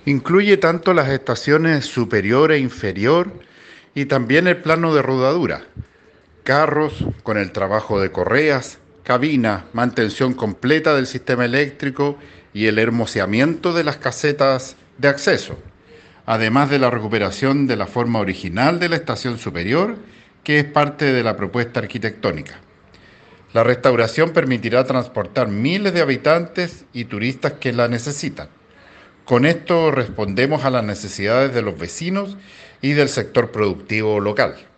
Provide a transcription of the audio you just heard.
Incluye tanto las estaciones superior e inferior y también el plano de rodadura, carros con el trabajo de correas, cabina, mantención completa del sistema eléctrico y el hermoseamiento de las casetas de acceso, además de la recuperación de la forma original de la estación superior, que es parte de la propuesta arquitectónica. La restauración permitirá transportar miles de habitantes y turistas que la necesitan. Con esto respondemos a las necesidades de los vecinos y del sector productivo local.